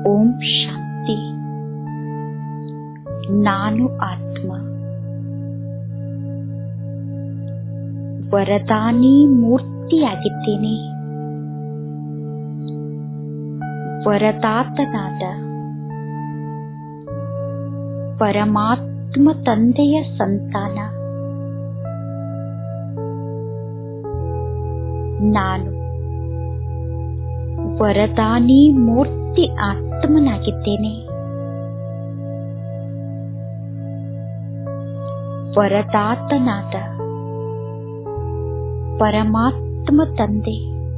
ಓಂ ಶಾಂತಿ. ನಾನು ಆತ್ಮ ವರದಾನಿ ಮೂರ್ತಿಯಾಗಿದ್ದೇನೆ. ವರದಾತನಾದ ಪರಮಾತ್ಮ ತಂದೆಯ ಸಂತಾನ ನಾನು. ವರದಾನಿ ಮೂರ್ತಿ ಆತ್ಮನಾಗಿದ್ದೇನೆ. ವರದಾತನಾದ ಪರಮಾತ್ಮ ತಂದೆ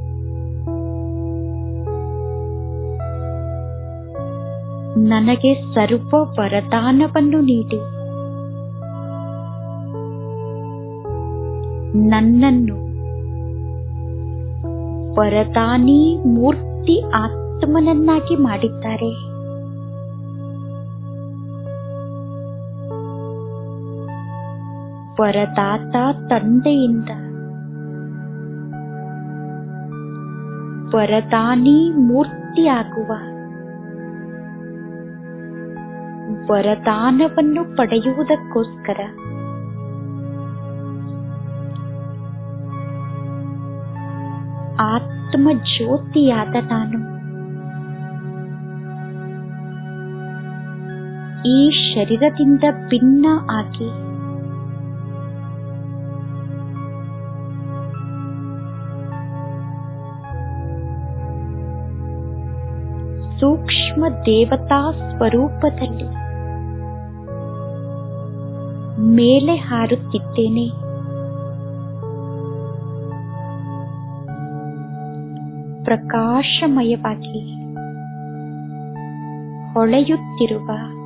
ನನಗೆ ಸರ್ವ ವರದಾನವನ್ನು ನೀಡಿ ನನ್ನನ್ನು ವರದಾನಿ ಮೂರ್ತಿ ಆತ್ಮನನ್ನಾಗಿ ಮಾಡಿದ್ದಾರೆ. ವರದಾತ ತಂದೆಯಿಂದ ವರದಾನಿ ಮೂರ್ತಿಯಾಗುವ ವರದಾನವನ್ನು ಪಡೆಯುವುದಕ್ಕೋಸ್ಕರ ಆತ್ಮ ಜ್ಯೋತಿಯಾದ ನಾನು ಈ ಶರೀರದಿಂದ ಭಿನ್ನ ಆಗಿ ಸೂಕ್ಷ್ಮ ದೇವತಾ ಸ್ವರೂಪದಲ್ಲಿ ಮೇಲೆ ಹಾರುತ್ತಿದ್ದೇನೆ. ಪ್ರಕಾಶಮಯವಾಗಿ ಹೊಳೆಯುತ್ತಿರುವ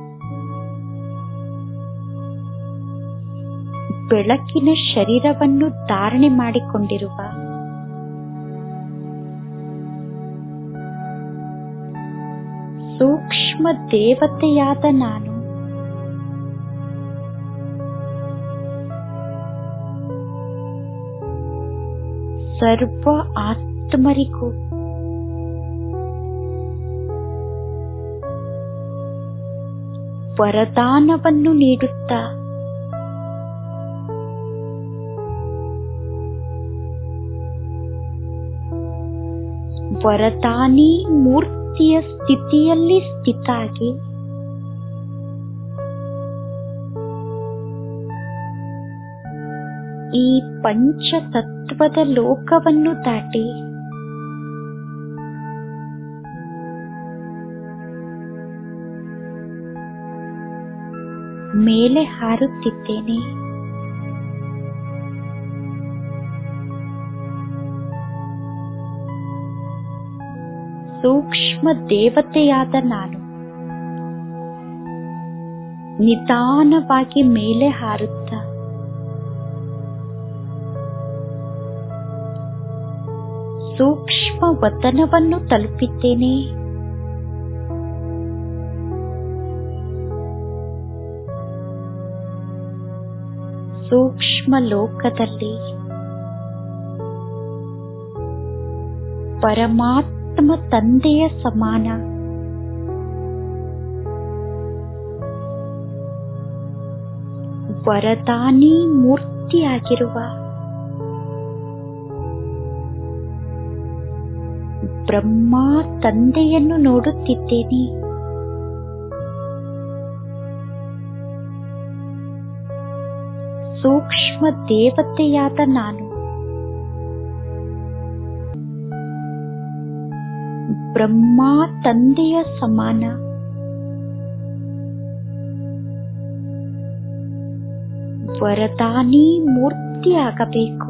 ಬೆಳಕಿನ ಶರೀರವನ್ನು ಧಾರಣೆ ಮಾಡಿಕೊಂಡಿರುವ ಸೂಕ್ಷ್ಮ ದೇವತೆಯಾದ ನಾನು ಸರ್ವ ಆತ್ಮರಿಗೂ ವರದಾನವನ್ನು ನೀಡುತ್ತಾ ವರದಾನಿ ಮೂರ್ತಿಯ ಸ್ಥಿತಿಯಲ್ಲಿ ಸ್ಥಿತಾಗಿ ಈ ಪಂಚತತ್ವದ ಲೋಕವನ್ನು ದಾಟಿ ಮೇಲೆ ಹಾರುತ್ತಿದ್ದೇನೆ. ಸೂಕ್ಷ್ಮ ದೇವತೆಯಾದ ನಾನು ನಿಧಾನವಾಗಿ ಮೇಲೆ ಹಾರುತ್ತಾ ಸೂಕ್ಷ್ಮ ವತನವನ್ನು ತಲುಪಿದ್ದೇನೆ. ಸೂಕ್ಷ್ಮ ಲೋಕದಲ್ಲಿ ಪರಮಾತ್ಮ ತಂದೆಯ ಸಮಾನ ವರದಾನಿ ಮೂರ್ತಿಯಾಗಿರುವ ಬ್ರಹ್ಮ ತಂದೆಯನ್ನು ನೋಡುತ್ತಿದ್ದೇನೆ. ಸೂಕ್ಷ್ಮ ದೇವತೆಯಾದ ನಾನು ಬ್ರಹ್ಮ ತಂದೆಯ ಸಮಾನ ವರದಾನಿ ಮೂರ್ತಿಯಾಗಬೇಕು.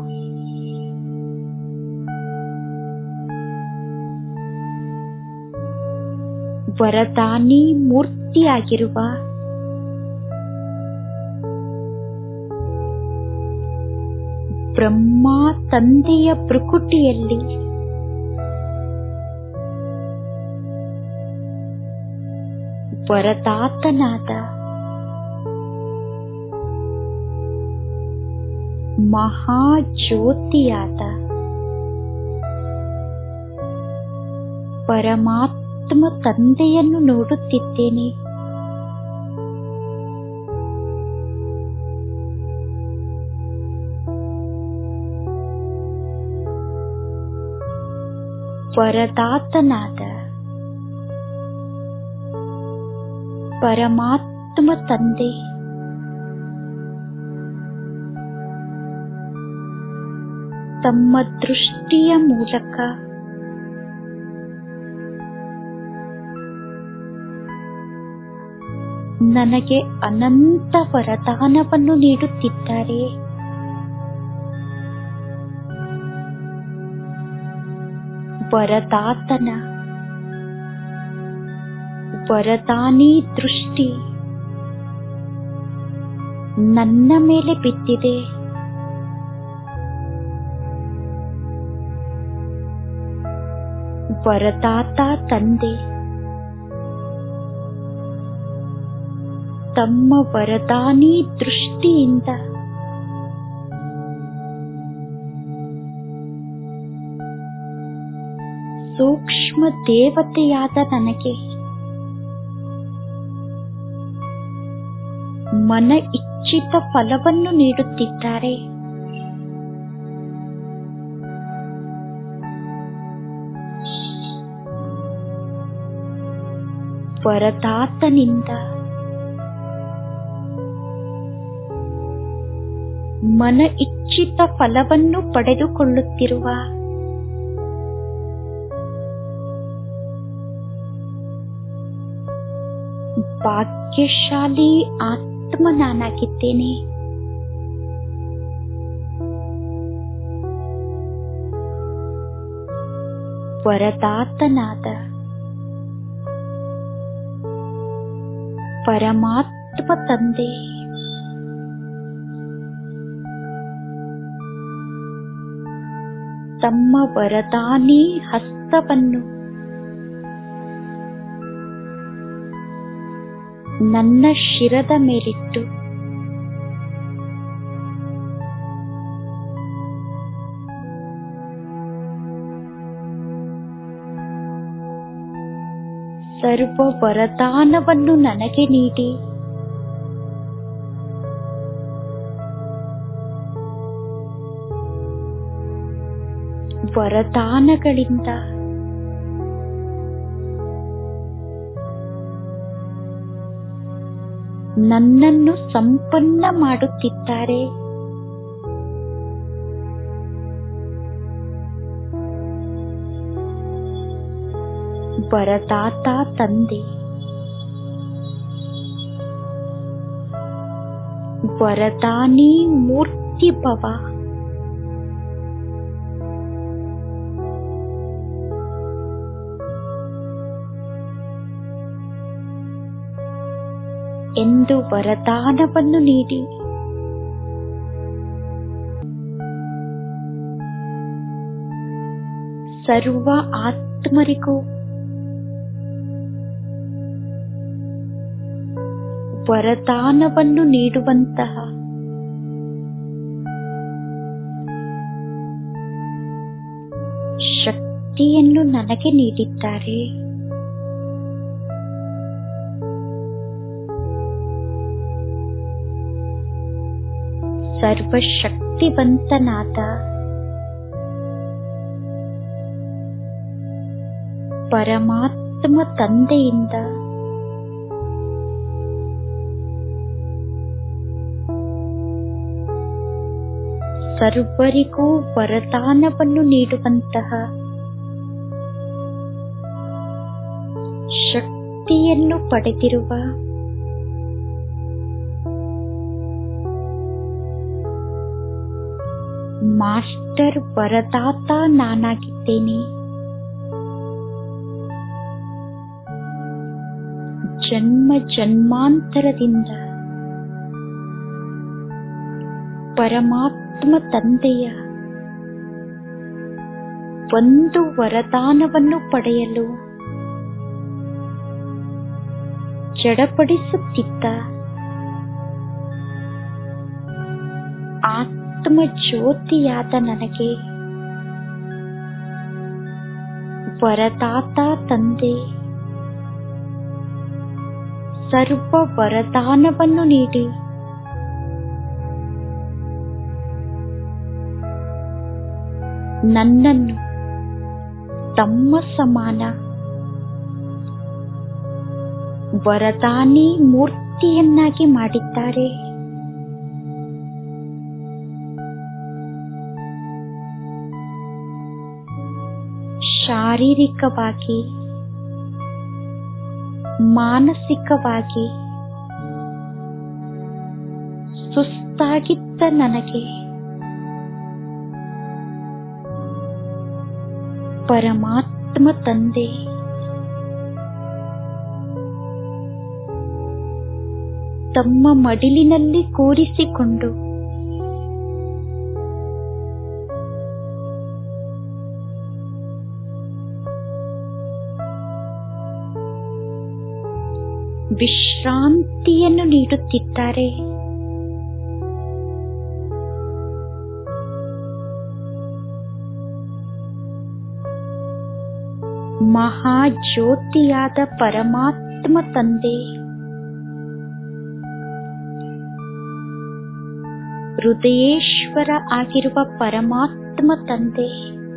ವರದಾನಿ ಮೂರ್ತಿಯಾಗಿರುವ ಬ್ರಹ್ಮ ತಂದೆಯ ಭ್ರುಕುಟಿಯಲ್ಲಿ ವರದಾತನಾದ ಮಹಾಜ್ಯೋತಿಯಾದ ಪರಮಾತ್ಮ ಪರಮಾತ್ಮ ತಂದೆಯನ್ನು ನೋಡುತ್ತಿದ್ದೇನೆ. ವರದಾತನಾದ ಪರಮಾತ್ಮ ತಂದೆ ತಮ್ಮ ದೃಷ್ಟಿಯ ಮೂಲಕ ನನಗೆ ಅನಂತ ವರದಾನವನ್ನು ನೀಡುತ್ತಿದ್ದಾರೆ. ವರದಾತನ ವರದಾನಿ ದೃಷ್ಟಿ ನನ್ನ ಮೇಲೆ ಬಿದ್ದಿದೆ. ವರದಾತ ತಂದೆ ತಮ್ಮ ವರದಾನಿ ದೃಷ್ಟಿಯಿಂದ ಸೂಕ್ಷ್ಮ ದೇವತೆಯಾದ ನನಗೆ ಮನ ಇಚ್ಛಿತ ಫಲವನ್ನು ನೀಡುತ್ತಿದ್ದಾರೆ. ವರದಾತನಿಂದ ಮನ ಇಚ್ಛಿತ ಫಲವನ್ನು ಪಡೆದುಕೊಳ್ಳುತ್ತಿರುವ ಭಾಗ್ಯಶಾಲಿ ಆತ್ಮ ನಾನಾಗಿದ್ದೇನೆ. ವರದಾತನಾದ ಪರಮಾತ್ಮ ತಂದೆ ತಮ್ಮ ವರದಾನಿ ಹಸ್ತವನ್ನು ನನ್ನ ಶಿರದ ಮೇಲಿಟ್ಟು ಸರ್ವ ವರದಾನವನ್ನು ನನಗೆ ನೀಡಿ ವರದಾನಗಳಿಂದ ನನ್ನನ್ನು ಸಂಪನ್ನ ಮಾಡುತ್ತಿದ್ದಾರೆ. ವರದಾತ ತಂದೆ ವರದಾನಿ ಮೂರ್ತಿ ಭವ ಎಂದು ವರದಾನವನ್ನು ನೀಡಿ ಸರ್ವ ಆತ್ಮರಿಗೂ ವರದಾನವನ್ನು ನೀಡುವಂತಹ ಶಕ್ತಿಯನ್ನು ನನಗೆ ನೀಡಿದ್ದಾರೆ. ಸರ್ವಶಕ್ತಿವಂತನಾದ ಪರಮಾತ್ಮ ತಂದೆಯಿಂದ ಸರ್ವರಿಗೂ ವರದಾನವನ್ನು ನೀಡುವಂತಹ ಶಕ್ತಿಯನ್ನು ಪಡೆದಿರುವ ಮಾಸ್ಟರ್ ವರದಾತ ನಾನಾಗಿದ್ದೇನೆ. ಜನ್ಮ ಜನ್ಮಾಂತರದಿಂದ ಪರಮಾತ್ಮ ತಂದೆಯ ಒಂದು ವರದಾನವನ್ನು ಪಡೆಯಲು ಜಡಪಡಿಸುತ್ತಿದ್ದ ಆತ್ಮ ಜ್ಯೋತಿಯಾದ ನನಗೆ ವರದಾತ ತಂದೆ ಸರ್ವ ವರದಾನವನ್ನು ನೀಡಿ ನನ್ನನ್ನು ತಮ್ಮ ಸಮಾನ ವರದಾನಿ ಮೂರ್ತಿಯನ್ನಾಗಿ ಮಾಡಿದ್ದಾರೆ. ಶಾರೀರಿಕವಾಗಿ ಮಾನಸಿಕವಾಗಿ ಸುಸ್ತಾಗಿದ್ದ ನನಗೆ ಪರಮಾತ್ಮ ತಂದೆ ತಮ್ಮ ಮಡಿಲಿನಲ್ಲಿ ಕೂರಿಸಿಕೊಂಡು ವಿಶ್ರಾಂತಿಯನ್ನು ನೀಡುತ್ತಿದ್ದಾರೆ. ಮಹಾಜ್ಯೋತಿಯಾದ ಪರಮಾತ್ಮ ತಂದೆ ಹೃದಯೇಶ್ವರ ಆಗಿರುವ ಪರಮಾತ್ಮ ತಂದೆ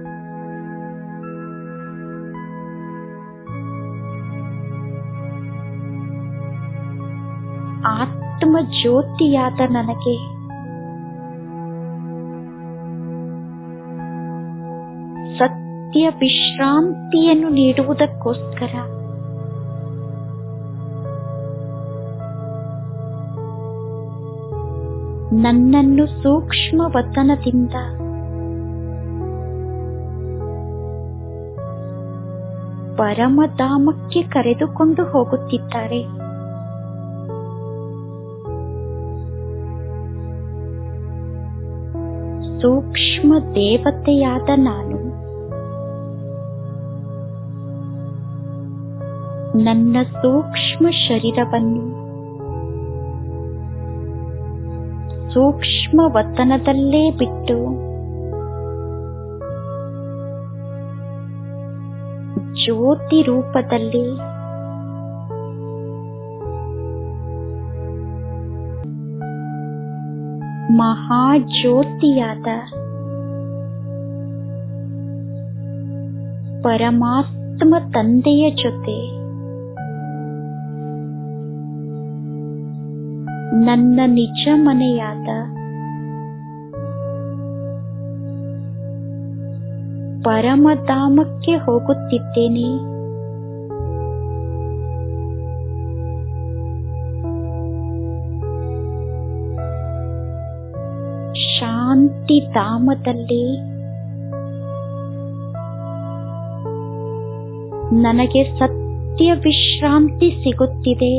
ಆತ್ಮ ಜ್ಯೋತಿಯಾದ ನನಗೆ ಸತ್ಯ ವಿಶ್ರಾಂತಿಯನ್ನು ನೀಡುವುದಕ್ಕೋಸ್ಕರ ನನ್ನನ್ನು ಸೂಕ್ಷ್ಮ ವತನದಿಂದ ಪರಮಧಾಮಕ್ಕೆ ಕರೆದುಕೊಂಡು ಹೋಗುತ್ತಿದ್ದಾರೆ. ಸೂಕ್ಷ್ಮ ದೇವತೆಯಾದ ನಾನು ನನ್ನ ಸೂಕ್ಷ್ಮ ಶರೀರವನ್ನು ಸೂಕ್ಷ್ಮ ವತನದಲ್ಲೇ ಬಿಟ್ಟು ಜ್ಯೋತಿ ರೂಪದಲ್ಲಿ ಮಹಾಜ್ಯೋತಿಯಾದ ಪರಮಾತ್ಮ ತಂದೆಯ ಜೊತೆ ನನ್ನ ನಿಜ ಮನೆಯಾದ ಪರಮಧಾಮಕ್ಕೆ ಹೋಗುತ್ತಿದ್ದೇನೆ. ಶಾಂತಿ ಧಾಮದಲ್ಲಿ ನನಗೆ ಸತ್ಯ ವಿಶ್ರಾಂತಿ ಸಿಗುತ್ತಿದೆ.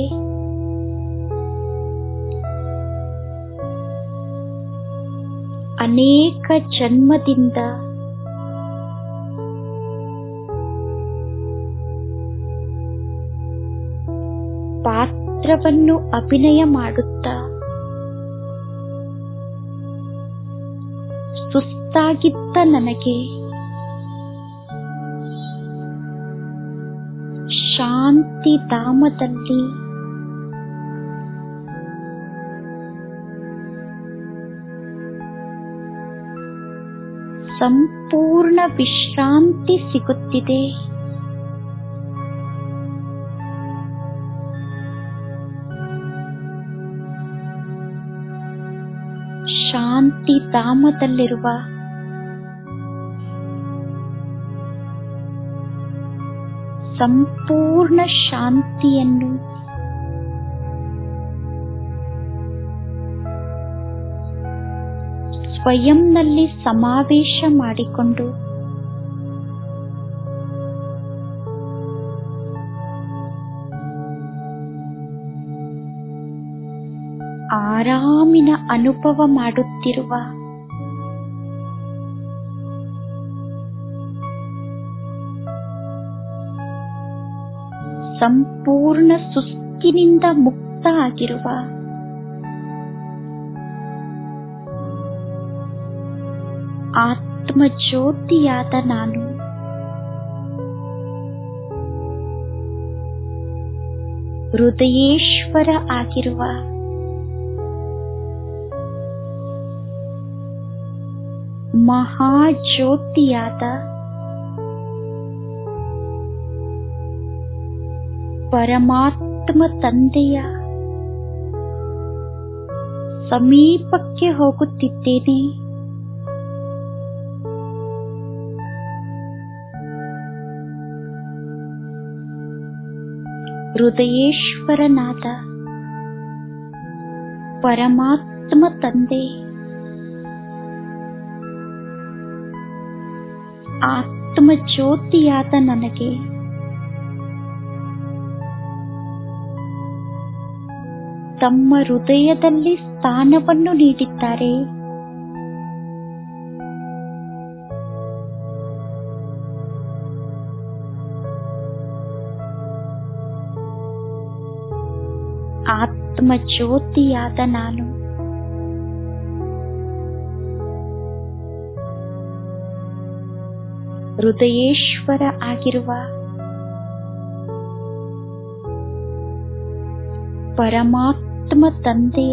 ಅನೇಕ ಜನ್ಮದಿಂದ ಪಾತ್ರವನ್ನು ಅಭಿನಯ ಮಾಡುತ್ತಾ ಸುಸ್ತಾಗಿದ್ದ ನನಗೆ ಶಾಂತಿ ಧಾಮದಲ್ಲಿ ಸಂಪೂರ್ಣ ವಿಶ್ರಾಂತಿ ಸಿಗುತ್ತಿದೆ. ಶಾಂತಿ ಧಾಮದಲ್ಲಿರುವ ಸಂಪೂರ್ಣ ಶಾಂತಿಯನ್ನು ಸ್ವಯಂನಲ್ಲಿ ಸಮಾವೇಶ ಮಾಡಿಕೊಂಡು ಆರಾಮಿನ ಅನುಭವ ಮಾಡುತ್ತಿರುವ ಸಂಪೂರ್ಣ ಸುಸ್ತಿನಿಂದ ಮುಕ್ತ ಆಗಿರುವ ಆತ್ಮ ಜ್ಯೋತಿಯಾದ ನಾನು ಹೃದಯೇಶ್ವರ ಆಗಿರುವ ಮಹಾಜ್ಯೋತಿಯಾದ ಪರಮಾತ್ಮ ತಂದೆಯ ಸಮೀಪಕ್ಕೆ ಹೋಗುತ್ತಿದ್ದೇನೆ. ಹೃದಯೇಶ್ವರನಾದ ಪರಮಾತ್ಮ ತಂದೆ ಆತ್ಮಜ್ಯೋತಿಯಾದ ನನಗೆ ತಮ್ಮ ಹೃದಯದಲ್ಲಿ ಸ್ಥಾನವನ್ನು ನೀಡಿದ್ದಾರೆ. ಆತ್ಮಜ್ಯೋತಿಯಾದ ನಾನು ಹೃದಯೇಶ್ವರ ಆಗಿರುವ ಪರಮಾತ್ಮ ತಂದೆಯ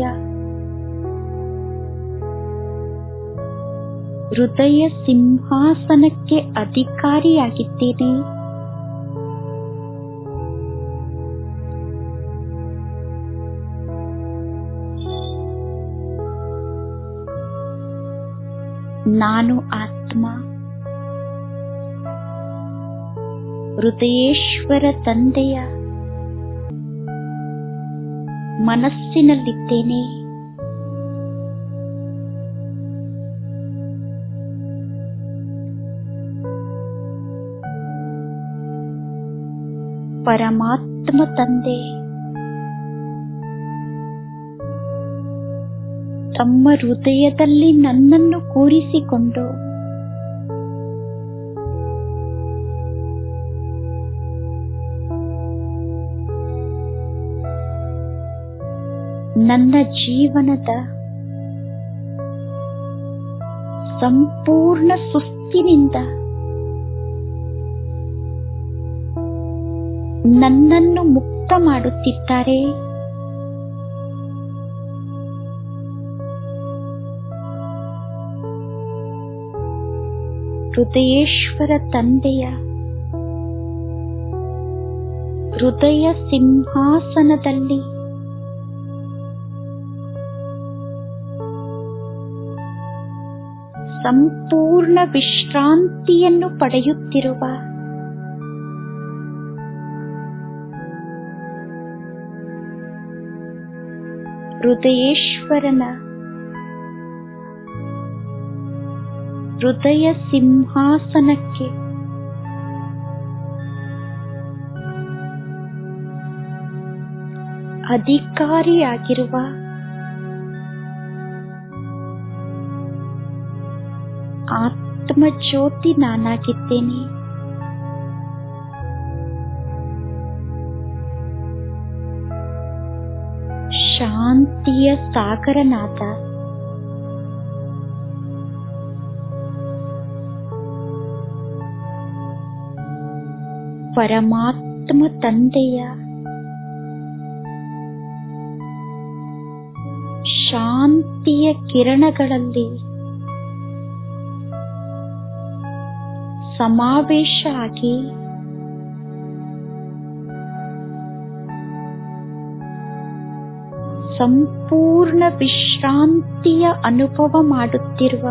ಹೃದಯ ಸಿಂಹಾಸನಕ್ಕೆ ಅಧಿಕಾರಿಯಾಗಿದ್ದೇನೆ. ನಾನು ಆತ್ಮ ಹೃದಯೇಶ್ವರ ತಂದೆಯ ಮನಸ್ಸಿನಲ್ಲಿದ್ದೇನೆ. ಪರಮಾತ್ಮ ತಂದೆ ತಮ್ಮ ಹೃದಯದಲ್ಲಿ ನನ್ನನ್ನು ಕೂರಿಸಿಕೊಂಡು ನನ್ನ ಜೀವನದ ಸಂಪೂರ್ಣ ಸುಸ್ತಿನಿಂದ ನನ್ನನ್ನು ಮುಕ್ತ ಮಾಡುತ್ತಿದ್ದಾರೆ. ಹೃದಯೇಶ್ವರ ತಂದೆಯ ಹೃದಯ ಸಿಂಹಾಸನದಲ್ಲಿ ಸಂಪೂರ್ಣ ವಿಶ್ರಾಂತಿಯನ್ನು ಪಡೆಯುತ್ತಿರುವ ಹೃದಯೇಶ್ವರನ ಹೃದಯ ಸಿಂಹಾಸನಕ್ಕೆ ಅಧಿಕಾರಿಯಾಗಿರುವ ಆತ್ಮಜ್ಯೋತಿ ನಾನಾಗಿದ್ದೇನೆ. ಶಾಂತಿಯ ಸಾಗರನಾದ ಪರಮಾತ್ಮ ತಂದೆಯ ಶಾಂತಿಯ ಕಿರಣಗಳಲ್ಲಿ ಸಮಾವೇಶ ಆಗಿ ಸಂಪೂರ್ಣ ವಿಶ್ರಾಂತಿಯ ಅನುಭವ ಮಾಡುತ್ತಿರುವ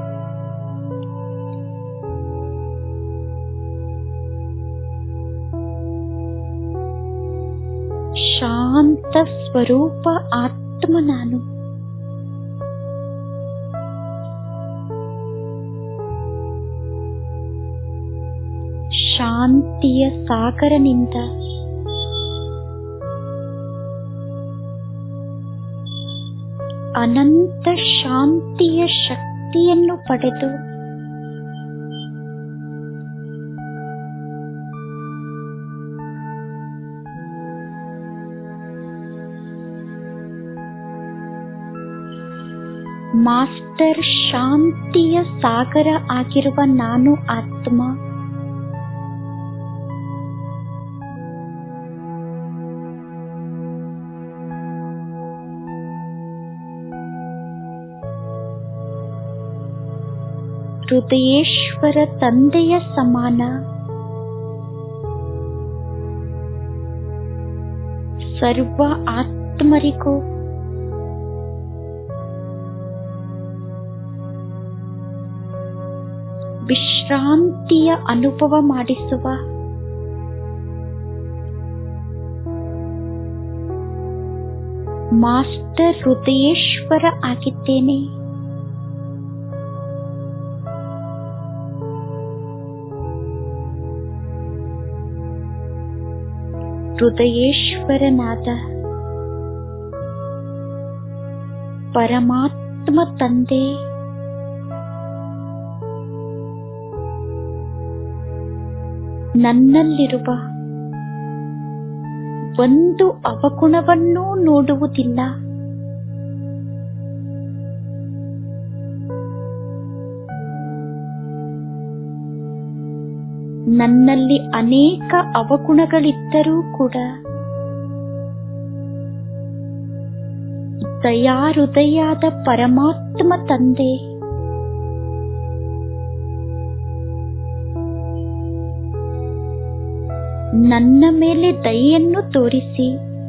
ಶಾಂತ ಸ್ವರೂಪ ಆತ್ಮ ನಾನು. ಶಾಂತಿಯ ಸಾಗರನಿಂದ ಅನಂತ ಶಾಂತಿಯ ಶಕ್ತಿಯನ್ನು ಪಡೆದು ಮಾಸ್ಟರ್ ಶಾಂತಿಯ ಸಾಗರ ಆಗಿರುವ ನಾನು ಆತ್ಮ ಹೃದಯೇಶ್ವರ ತಂದೆಯ ಸಮಾನ ಸರ್ವ ಆತ್ಮರಿಗೂ ವಿಶ್ರಾಂತಿಯ ಅನುಭವ ಮಾಡಿಸುವ ಮಾಸ್ಟರ್ ಹೃದಯೇಶ್ವರ ಆಗಿದ್ದೇನೆ. ಹೃದಯೇಶ್ವರನಾದ ಪರಮಾತ್ಮ ತಂದೆ ನನ್ನಲ್ಲಿರುವ ಒಂದು ಅವಗುಣವನ್ನೂ ನೋಡುವುದಿಲ್ಲ. ನನ್ನಲ್ಲಿ ಅನೇಕ ಅವಗುಣಗಳಿದ್ದರೂ ಕೂಡ ದಯಾಹೃದಯಾದ ಪರಮಾತ್ಮ ತಂದೆ ನನ್ನ ಮೇಲೆ ದಯೆಯನ್ನು ತೋರಿಸಿ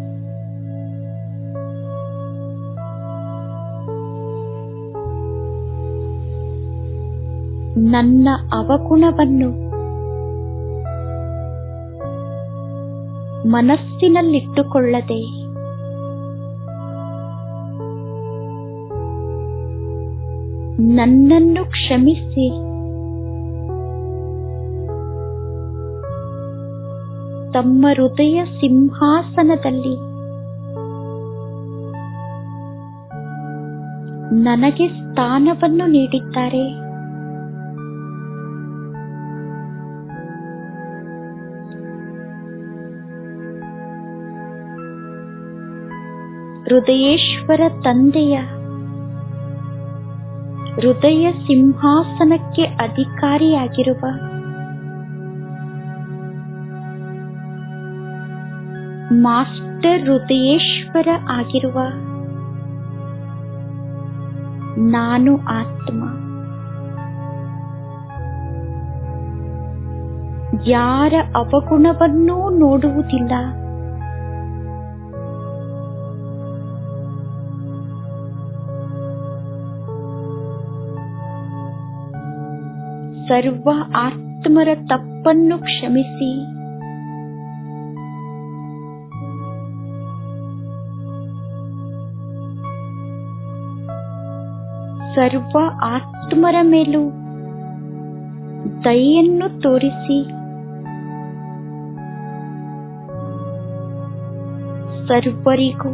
ನನ್ನ ಅವಗುಣವನ್ನು ಮನಸ್ಸಿನಲ್ಲಿಟ್ಟುಕೊಳ್ಳದೆ ನನ್ನನ್ನು ಕ್ಷಮಿಸಿ ತಮ್ಮ ಹೃದಯ ಸಿಂಹಾಸನದಲ್ಲಿ ನನಗೆ ಸ್ಥಾನವನ್ನು ನೀಡಿದ್ದಾರೆ. ಹೃದಯೇಶ್ವರ ತಂದೆಯ ಹೃದಯ ಸಿಂಹಾಸನಕ್ಕೆ ಅಧಿಕಾರಿಯಾಗಿರುವ ಮಾಸ್ಟರ್ ಹೃದಯೇಶ್ವರ ಆಗಿರುವ ನಾನು ಆತ್ಮ ಯಾರ ಅವಗುಣವನ್ನೂ ನೋಡುವುದಿಲ್ಲ. ಸರ್ವ ಆತ್ಮರ ತಪ್ಪನ್ನು ಕ್ಷಮಿಸಿ ಸರ್ವ ಆತ್ಮರ ಮೇಲೂ ದಯೆಯನ್ನು ತೋರಿಸಿ ಸರ್ವರಿಗೂ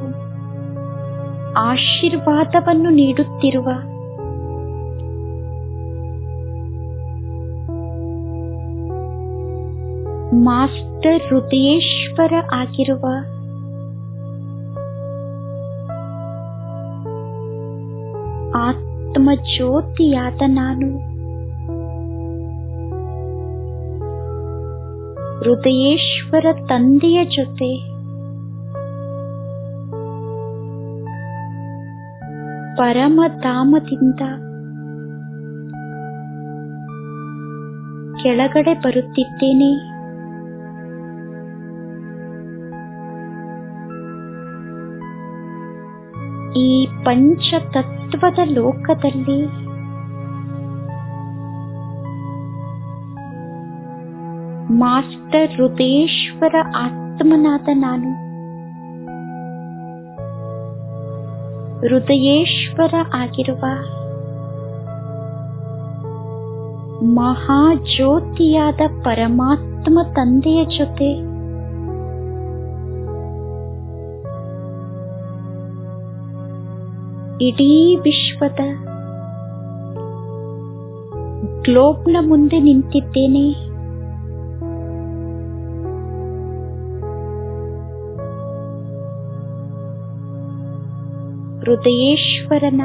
ಆಶೀರ್ವಾದವನ್ನು ನೀಡುತ್ತಿರುವ ಮಾಸ್ಟರ್ ಹೃದಯೇಶ್ವರ ಆಗಿರುವ ಆತ್ಮ ಜ್ಯೋತಿಯಾದ ನಾನು ಹೃದಯೇಶ್ವರ ತಂದೆಯ ಜೊತೆ ಪರಮಧಾಮದಿಂದ ಕೆಳಗಡೆ ಬರುತ್ತಿದ್ದೇನೆ. ಈ ಪಂಚತತ್ವದ ಲೋಕದಲ್ಲಿ ಮಾಸ್ಟರ್ ಹೃದಯೇಶ್ವರ ಆತ್ಮನಾದ ನಾನು ಹೃದಯೇಶ್ವರ ಆಗಿರುವ ಮಹಾಜ್ಯೋತಿಯಾದ ಪರಮಾತ್ಮ ತಂದೆಯ ಜೊತೆ ಇಡೀ ವಿಶ್ವದ ಗ್ಲೋಬ್ನ ಮುಂದೆ ನಿಂತಿದ್ದೇನೆ. ಹೃದಯೇಶ್ವರನ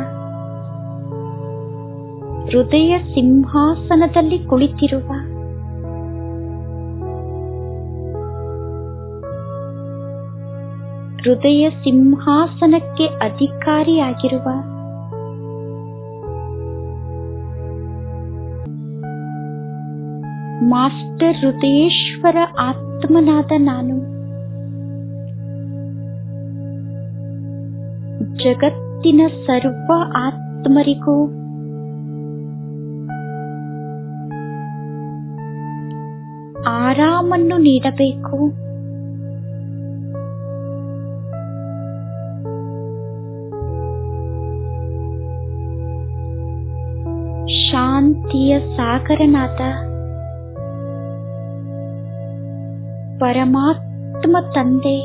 ಹೃದಯ ಸಿಂಹಾಸನದಲ್ಲಿ ಕುಳಿತಿರುವ ಹೃದಯ ಸಿಂಹಾಸನಕ್ಕೆ ಅಧಿಕಾರಿಯಾಗಿರುವ ಮಾಸ್ಟರ್ ಹೃದಯೇಶ್ವರ ಆತ್ಮನಾದ ನಾನು ಜಗತ್ತಿನ ಸರ್ವ ಆತ್ಮರಿಗೂ ಆರಾಮನ್ನು ನೀಡಬೇಕು. ಶಾಂತಿಯ ಸಾಗರನಾದ ಪರಮಾತ್ಮ ತಂದೆ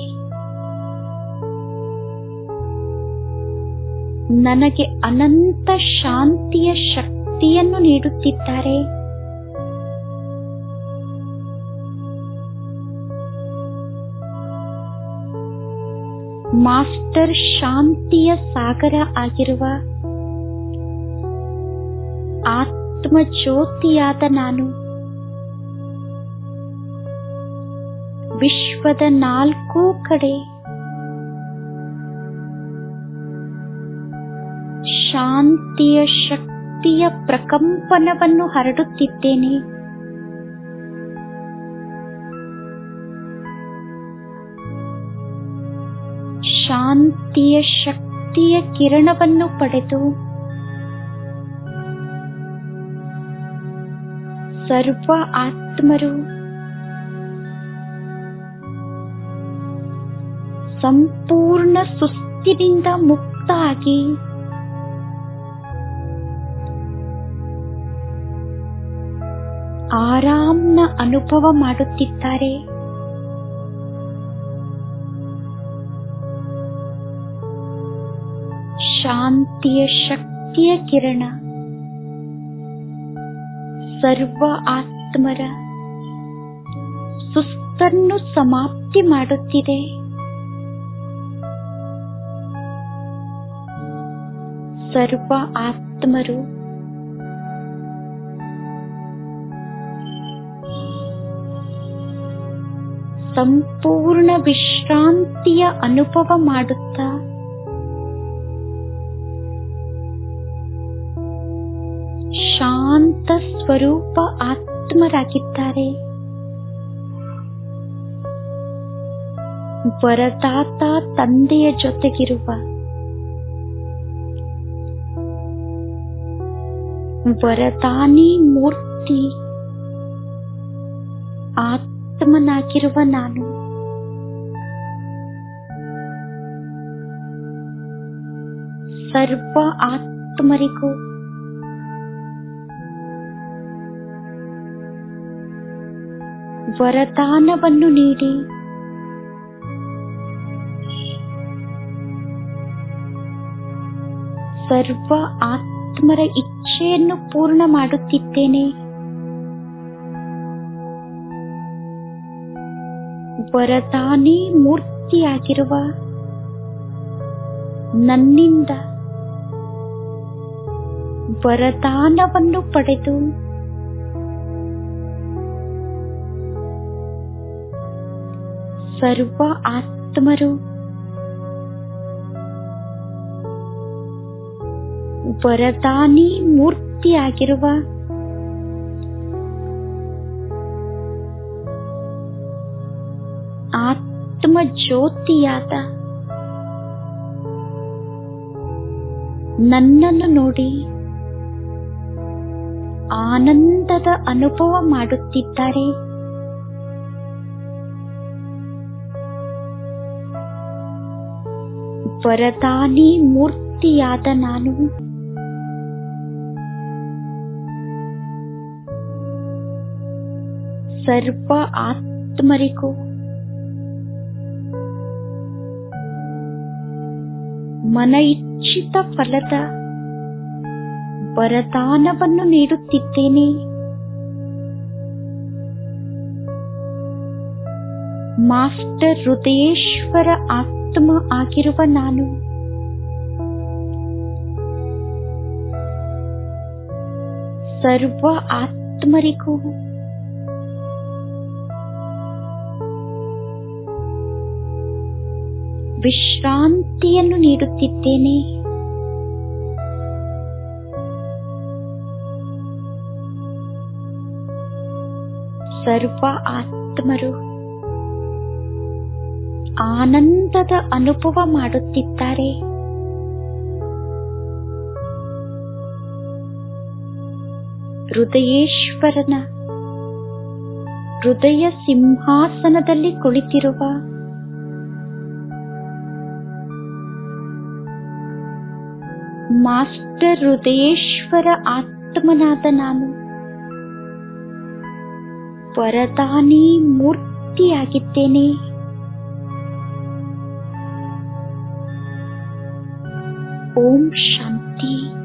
ನನಗೆ ಅನಂತ ಶಾಂತಿಯ ಶಕ್ತಿಯನ್ನು ನೀಡುತ್ತಿದ್ದಾರೆ. ಮಾಸ್ಟರ್ ಶಾಂತಿಯ ಸಾಗರ ಆಗಿರುವ ಆತ್ಮ ಜ್ಯೋತಿಯಾದ ನಾನು ವಿಶ್ವದ 4 ಕಡೆ ಶಾಂತಿಯ ಶಕ್ತಿಯ ಪ್ರಕಂಪನವನ್ನು ಹರಡುತ್ತಿದ್ದೇನೆ. ಶಾಂತಿಯ ಶಕ್ತಿಯ ಕಿರಣವನ್ನು ಪಡೆದು ಸರ್ವ ಆತ್ಮರು ಸಂಪೂರ್ಣ ಸುಸ್ತಿನಿಂದ ಮುಕ್ತ ಆಗಿ ಆರಾಮ್ನ ಅನುಭವ ಮಾಡುತ್ತಿದ್ದಾರೆ. ಶಾಂತಿಯ ಶಕ್ತಿಯ ಕಿರಣ ಸರ್ವ ಆತ್ಮರ ಸುಸ್ತನ್ನು ಸಮಾಪ್ತಿ ಮಾಡುತ್ತಿದೆ. ಸರ್ವ ಆತ್ಮರು ಸಂಪೂರ್ಣ ವಿಶ್ರಾಂತಿಯ ಅನುಭವ ಮಾಡುತ್ತಾ ಶಾಂತ ಸ್ವರೂಪ ಆತ್ಮರಾಗಿದ್ದಾರೆ. ವರದಾತ ತಂದೆಯ ಜೊತೆಗಿರುವ ವರದಾನಿ ಮೂರ್ತಿ ಆತ್ಮನಾಗಿರುವ ನಾನು ಸರ್ವ ಆತ್ಮರಿಗೂ ವರದಾನವನ್ನು ನೀಡಿ ಸರ್ವ ಆತ್ಮರ ಇಚ್ಛೆಯನ್ನು ಪೂರ್ಣ ಮಾಡುತ್ತಿದ್ದೇನೆ. ವರದಾನಿ ಮೂರ್ತಿಯಾಗಿರುವ ನನ್ನಿಂದ ವರದಾನವನ್ನು ಪಡೆದು ಸರ್ವ ಆತ್ಮರು ವರದಾನಿ ಮೂರ್ತಿಯಾಗಿರುವ ಆತ್ಮ ಜ್ಯೋತಿಯಾದ ನನ್ನನ್ನು ನೋಡಿ ಆನಂದದ ಅನುಭವ ಮಾಡುತ್ತಿದ್ದಾರೆ. ವರದಾನಿ ಮೂರ್ತಿಯಾದ ನಾನು ಸರ್ವ ಆತ್ಮರಿಗೂ ಮನ ಇಚ್ಛಿತ ಫಲದ ವರದಾನವನ್ನು ನೀಡುತ್ತಿದ್ದೇನೆ. ಮಾಸ್ಟರ್ ಹೃದಯೇಶ್ವರ ಆತ್ಮ ಆಗಿರುವ ನಾನು ಸರ್ವ ಆತ್ಮರಿಗೂ ವಿಶ್ರಾಂತಿಯನ್ನು ನೀಡುತ್ತಿದ್ದೇನೆ. ಸರ್ವ ಆತ್ಮರು ಆನಂದದ ಅನುಭವ ಮಾಡುತ್ತಿದ್ದಾರೆ. ಹೃದಯೇಶ್ವರನ ಹೃದಯ ಸಿಂಹಾಸನದಲ್ಲಿ ಕುಳಿತಿರುವ ಮಾಸ್ಟರ್ ಹೃದಯೇಶ್ವರ ಆತ್ಮನಾದ ನಾನು ವರದಾನಿ ಮೂರ್ತಿಯಾಗಿದ್ದೇನೆ. ಓಂ ಶಾಂತಿ.